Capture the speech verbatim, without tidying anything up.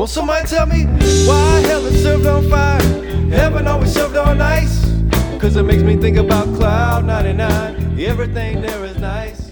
somebody tell me why hell is served on fire? Heaven always served on ice. Cause it makes me think about Cloud ninety-nine. Everything there is nice.